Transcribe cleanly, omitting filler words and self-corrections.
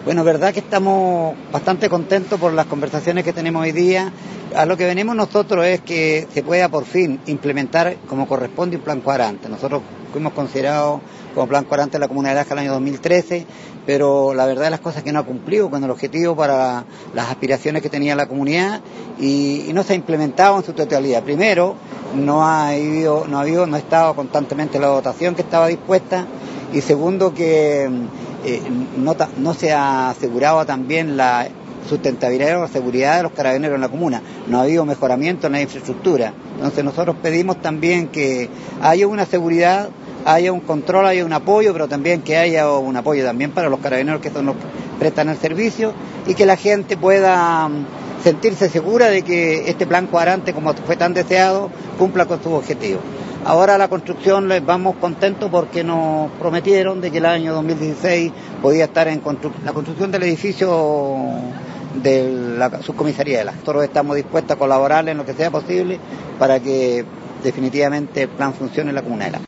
Bueno, verdad que estamos bastante contentos por las conversaciones que tenemos hoy día. A lo que venimos nosotros es que se pueda por fin implementar como corresponde un plan cuadrante. Nosotros fuimos considerados como plan cuadrante de la Comuna de Laja el año 2013, pero la verdad de las cosas es que no ha cumplido con el objetivo para las aspiraciones que tenía la comunidad y no se ha implementado en su totalidad. Primero, no ha estado constantemente la dotación que estaba dispuesta, y segundo, que no se ha asegurado también la sustentabilidad o la seguridad de los carabineros en la comuna. No ha habido mejoramiento en la infraestructura. Entonces nosotros pedimos también que haya una seguridad, haya un control, haya un apoyo, pero también que haya un apoyo también para los carabineros que son los que prestan el servicio, y que la gente pueda sentirse segura de que este plan cuadrante, como fue tan deseado, cumpla con sus objetivos. Ahora la construcción les vamos contentos porque nos prometieron de que el año 2016 podía estar en la construcción del edificio de la subcomisaría de Laja. Nosotros estamos dispuestos a colaborar en lo que sea posible para que definitivamente el plan funcione en la comuna de Laja.